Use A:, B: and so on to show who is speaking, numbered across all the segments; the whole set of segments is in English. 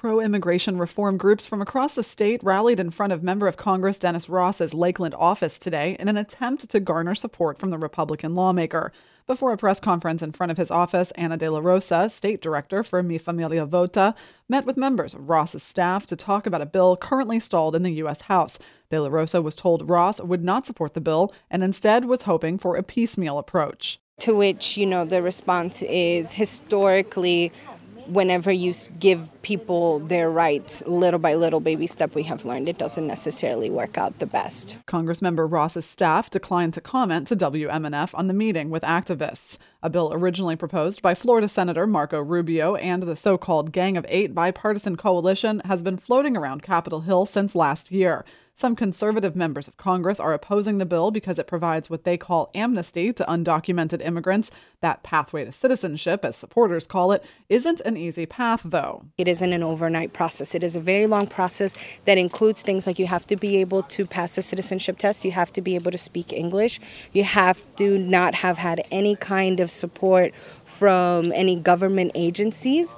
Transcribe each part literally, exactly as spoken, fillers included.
A: Pro-immigration reform groups from across the state rallied in front of Member of Congress Dennis Ross's Lakeland office today in an attempt to garner support from the Republican lawmaker. Before a press conference in front of his office, Ana de la Rosa, state director for Mi Familia Vota, met with members of Ross's staff to talk about a bill currently stalled in the U S House. De la Rosa was told Ross would not support the bill and instead was hoping for a piecemeal approach.
B: To which, you know, the response is historically, whenever you give people their rights, little by little, baby step, we have learned it doesn't necessarily work out the best.
A: Congressmember Ross's staff declined to comment to W M N F on the meeting with activists. A bill originally proposed by Florida Senator Marco Rubio and the so-called Gang of Eight bipartisan coalition has been floating around Capitol Hill since last year. Some conservative members of Congress are opposing the bill because it provides what they call amnesty to undocumented immigrants. That pathway to citizenship, as supporters call it, isn't an easy path, though.
B: It isn't an overnight process. It is a very long process that includes things like you have to be able to pass a citizenship test, you have to be able to speak English, you have to not have had any kind of support from any government agencies.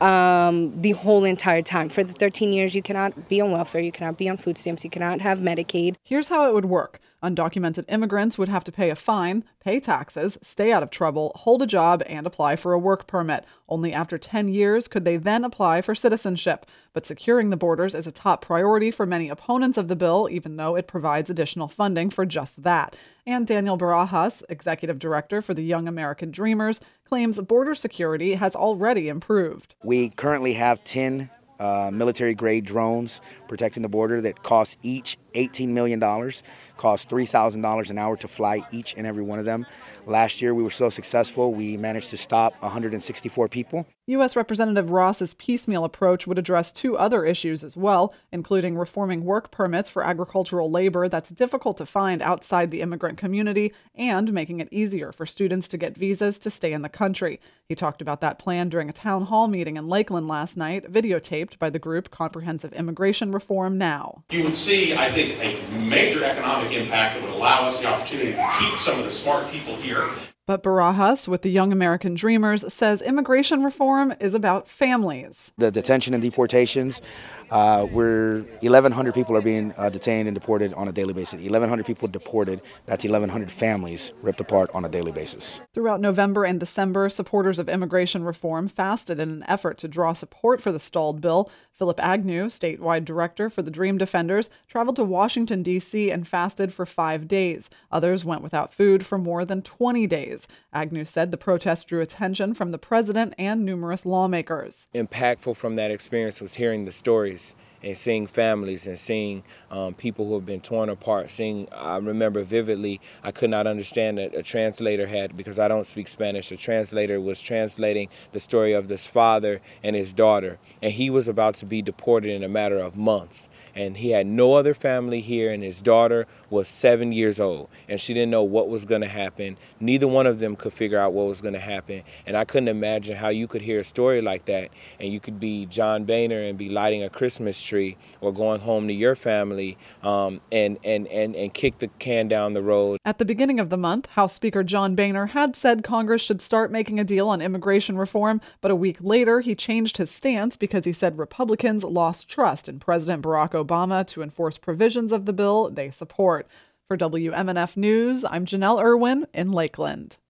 B: Um, the whole entire time. For the thirteen years, you cannot be on welfare, you cannot be on food stamps, you cannot have Medicaid.
A: Here's how it would work. Undocumented immigrants would have to pay a fine, pay taxes, stay out of trouble, hold a job, and apply for a work permit. Only after ten years could they then apply for citizenship. But securing the borders is a top priority for many opponents of the bill, even though it provides additional funding for just that. And Daniel Barajas, executive director for the Young American Dreamers, claims border security has already improved.
C: We currently have ten uh, military-grade drones protecting the border that cost each eighteen million dollars, cost three thousand dollars an hour to fly each and every one of them. Last year, we were so successful, we managed to stop one hundred sixty-four people.
A: U S Representative Ross's piecemeal approach would address two other issues as well, including reforming work permits for agricultural labor that's difficult to find outside the immigrant community and making it easier for students to get visas to stay in the country. He talked about that plan during a town hall meeting in Lakeland last night, videotaped by the group Comprehensive Immigration Reform Now.
D: You would see, I think, a major economic impact that would allow us the opportunity to keep some of the smart people here.
A: But Barajas, with the Young American Dreamers, says immigration reform is about families.
C: The detention and deportations, uh, we're eleven hundred people are being uh, detained and deported on a daily basis. eleven hundred people deported, that's eleven hundred families ripped apart on a daily basis.
A: Throughout November and December, supporters of immigration reform fasted in an effort to draw support for the stalled bill. Philip Agnew, statewide director for the Dream Defenders, traveled to Washington, D C and fasted for five days. Others went without food for more than twenty days. Agnew said the protest drew attention from the president and numerous lawmakers.
E: Impactful from that experience was hearing the stories and seeing families and seeing um, people who have been torn apart. Seeing, I remember vividly, I could not understand that a translator had, because I don't speak Spanish, a translator was translating the story of this father and his daughter. And he was about to be deported in a matter of months. And he had no other family here, and his daughter was seven years old. And she didn't know what was going to happen. Neither one of them could figure out what was going to happen. And I couldn't imagine how you could hear a story like that, and you could be John Boehner and be lighting a Christmas tree or going home to your family um, and, and, and, and kick the can down the road.
A: At the beginning of the month, House Speaker John Boehner had said Congress should start making a deal on immigration reform, but a week later he changed his stance because he said Republicans lost trust in President Barack Obama to enforce provisions of the bill they support. For W M N F News, I'm Janelle Irwin in Lakeland.